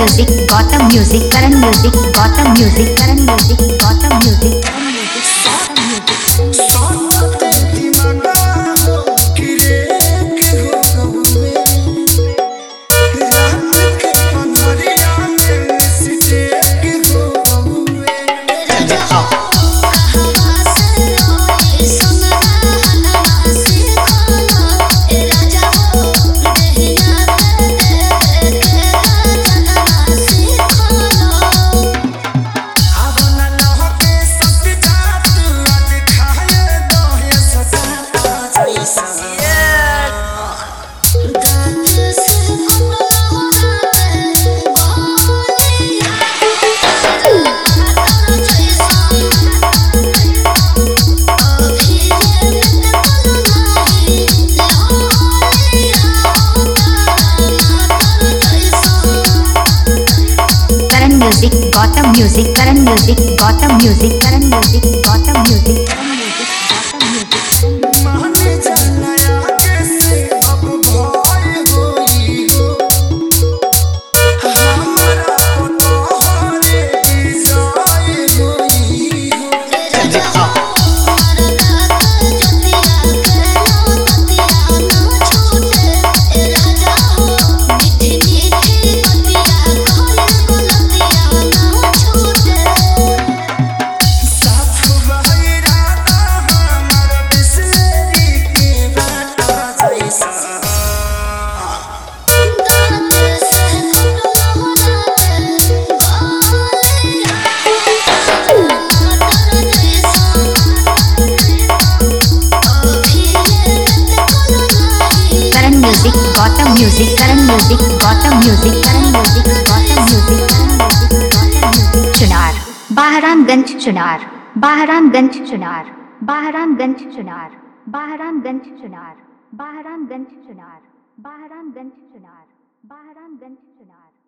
music, Gotham music, Karan music, Gotham music, Karan music, Gotham music, Karan music, Gotham music. Music, Gotham music, Karan music, Gotham music, Karan music, Gotham music, Karan music, Gotham music. माने जाना कैसे अब भाई होई हो हमारा तो हरे जाए होई हो Gotham music, Karan music, Gotham music, Karan music, Gotham music, Karan music, Gotham music. Chunar, Bahramganj Chunar, Bahramganj Chunar, Bahramganj Chunar, Bahramganj Chunar, Bahramganj Chunar, Bahramganj Chunar, Bahramganj Chunar.